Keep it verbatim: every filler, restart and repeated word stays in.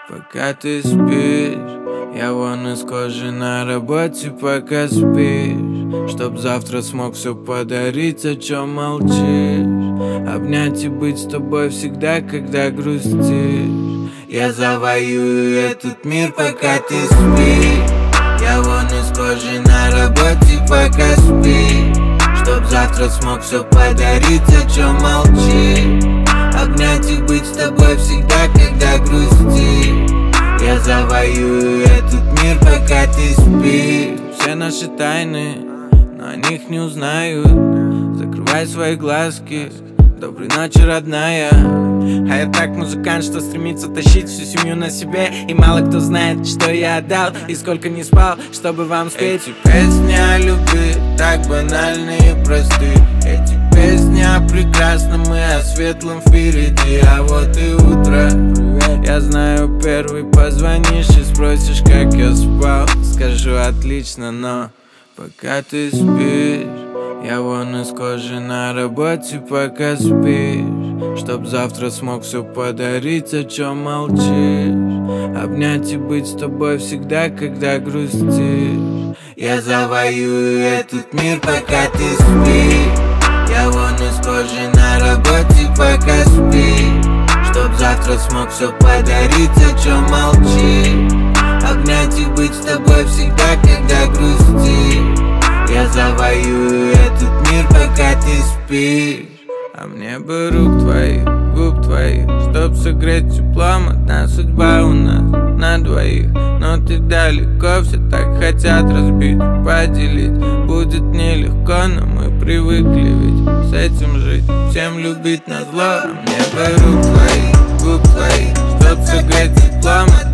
Пока ты спишь, я вон из кожи на работе, пока спишь, чтоб завтра смог все подарить, о чем молчишь. Обнять и быть с тобой всегда, когда грустишь. Я завоюю этот мир, пока ты спишь. Я вон из кожи на работе, пока спишь, чтоб завтра смог все подарить, о чем молчишь. Обнять и быть с тобой всегда, когда грустишь. Я завоюю этот мир, пока ты спишь. Все наши тайны, но о них не узнают. Закрывай свои глазки, доброй ночи, родная. А я так музыкант, что стремится тащить всю семью на себе. И мало кто знает, что я отдал и сколько не спал, чтобы вам спеть. Эти песни о любви так банальны и просты. Эти песни о прекрасном и о светлом впереди. А вот и утро, я знаю, первый позвонишь и спросишь, как я спал. Скажу отлично, но пока ты спишь, я вон из кожи на работе, пока спишь, чтоб завтра смог все подарить, о чем молчишь. Обнять и быть с тобой всегда, когда грустишь. Я завоюю этот мир, пока ты спишь. Я вон из кожи на работе, пока спишь, чтоб завтра смог все подарить, о чем молчишь. Обнять и быть с тобой всегда, когда грустишь. Я завоюю этот мир, пока ты спишь. А мне бы рук твоих, губ твоих, чтоб согреть теплом. Одна судьба у нас на двоих, но ты далеко, все так хотят разбить, поделить. Будет нелегко, но мы привыкли ведь с этим жить, всем любить назло. А мне бы рук твоих, губ твоих, чтоб согреть теплом.